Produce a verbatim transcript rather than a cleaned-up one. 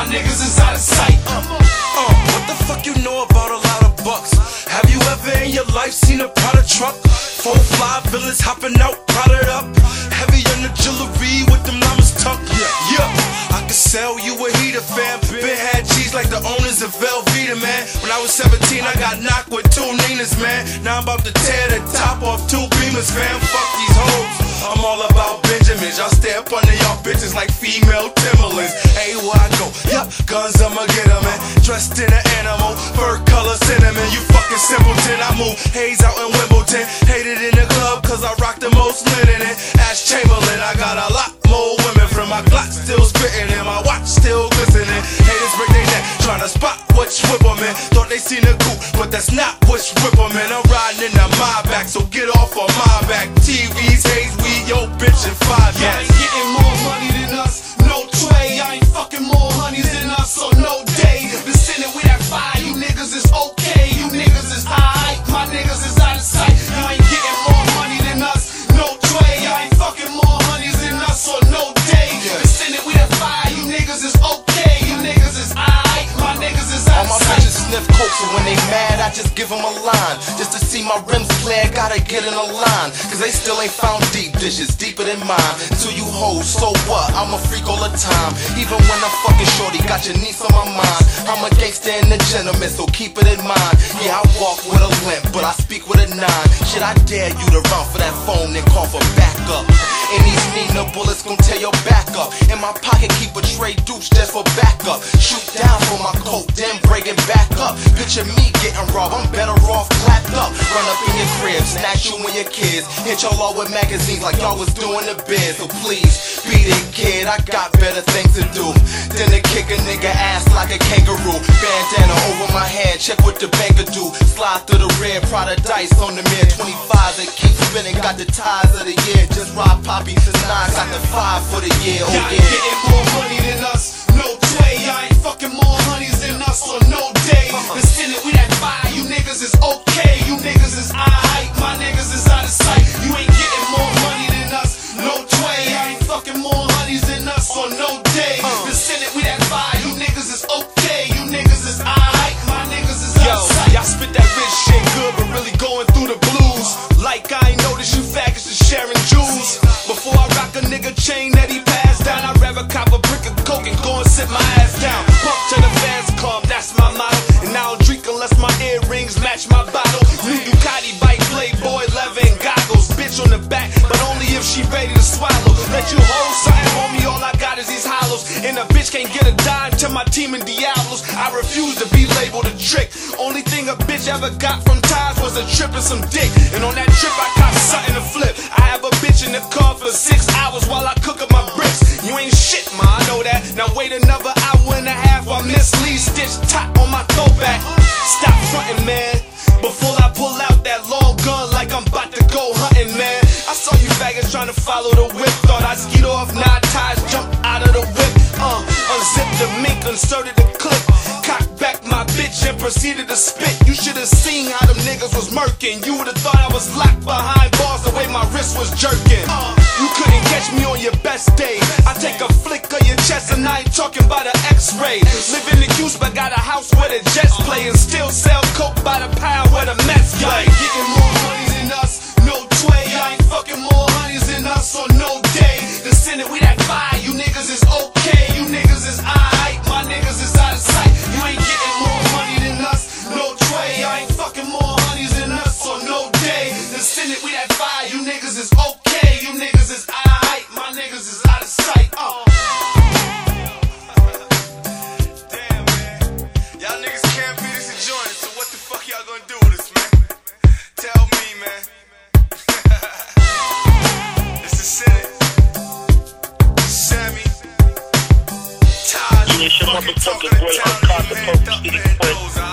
niggas is out of sight. Uh, what the fuck you know about a lot of bucks? Have you ever in your life seen a Prada truck? Four fly villains hopping out, prodded up. Heavy on the jewelry with them llamas tucked. Yeah, yeah. I could sell you a heater, fam. Been had cheese like the owners of Velveeta, man. When I was seventeen, I got knocked with two Ninas, man. Now I'm about to tear the top off two Beamers, fam. Fuck these hoes. I'm all about Benjamins. Y'all stay up under y'all bitches like female Timberlands. Hey, where I go? Yup, guns, I'ma get 'em, man. Dressed in an animal, fur color cinnamon. You fucking simpleton. I move haze out in Wimbledon. Hated in the club cause I rock the most linen. Ash Chamberlain, I got a lot more women from my Glock still spitting and my watch still glistening. Haters break their neck, tryna spot which whip 'em in. Thought they seen a coupe, but that's not which whip 'em in. I'm riding in the my back, so get off on my back. T Vs, haze, weed, yo bitch and five Y'all gas. ain't getting more money than us, no tway. I ain't fucking more honeys than us, so no day. Been sitting with that fire, you niggas is okay. You niggas is high, my niggas is out of sight. You ain't getting more money than us, no tway. I ain't fucking more honeys than us, so no day. Been sitting with that fire, you niggas is okay. You niggas is high, my niggas is out All my of sight. bitches sniff coke, so when they mad, I just give them a line. Just to see my rims clear, gotta get in a line. Cause they still ain't found deep dishes, deeper than mine. Until you hold, so what? I'm a freak all the time. Even when I'm fucking shorty, got your niece on my mind. I'm a gangster and a gentleman, so keep it in mind. Yeah, I walk with a limp, but I speak with a nine. Shit, I dare you to run for that phone and call for backup. And these Nina bullets gon' tear your back up. In my pocket, keep a tray deuce just for backup. Shoot down for my coat, then break it back up. Picture me getting robbed, I'm better off clapped up. Run up in your crib, snatch you and your kids. Hit y'all all with magazines like y'all was doing the biz. So please, beat it, kid, I got better things to do than to kick a nigga ass like a kangaroo. Bandana over my head, check what the banker do. Slide through the red, Prada dice on the mid twenty-fives that keep spinning. Got the ties of the year, just rob Poppy to nine. Got the five for the year, oh Y'all yeah. ain't getting more money than us, no tway. Y'all ain't fucking more honeys than us, so no day. Been sitting with that fire, you niggas is okay. You niggas is alright, my niggas is out of sight. You ain't getting more money than us, no tway. I ain't fucking more honeys than us, so no day. Been sitting with that fire, you niggas is okay. You niggas is alright, my niggas is out of sight. Y'all spit that rich shit good, but really going through the blues. Like I ain't noticed you faggots is sharing jewels. Before I rock a nigga chain that he passed down, I'd rather cop a brick of coke and go and sit my ass down. Pump to the fans club, that's my motto. And I don't drink unless my earrings match my bottle. New Ducati bike, Playboy leather and goggles. Bitch on the back, but only if she ready to swallow. Let you hold something on me, all I got is these hollows. And a bitch can't get a dime to my team in Diablos. I refuse to be labeled a trick. Only thing a bitch ever got from ties was a trip and some dick. And on that trip I caught something to flip. I have a bitch in the car for six hours while I cook up my bricks. You ain't shit, ma, I know that. Now wait another hour and a half while Miss Lee stitch top on my throwback. Stop frontin', man, before I pull out that long gun like I'm about to go hunting, man. I saw you faggots trying to follow the whip. Thought I'd skeet off, now ties jump out of the whip. Uh, unzip the mink, inserted the clip. Cock back my bitch and proceeded to spit. You should've seen how them niggas was murking. You would've thought I was locked behind bars the way my wrist was jerking. Uh, you couldn't catch me on your best day. I take a flick of your chest and I ain't talking about an x-ray. Live in the Cuse but got a house where the Jets play and still sell coke by the pound where the Mets play. Y'all ain't getting more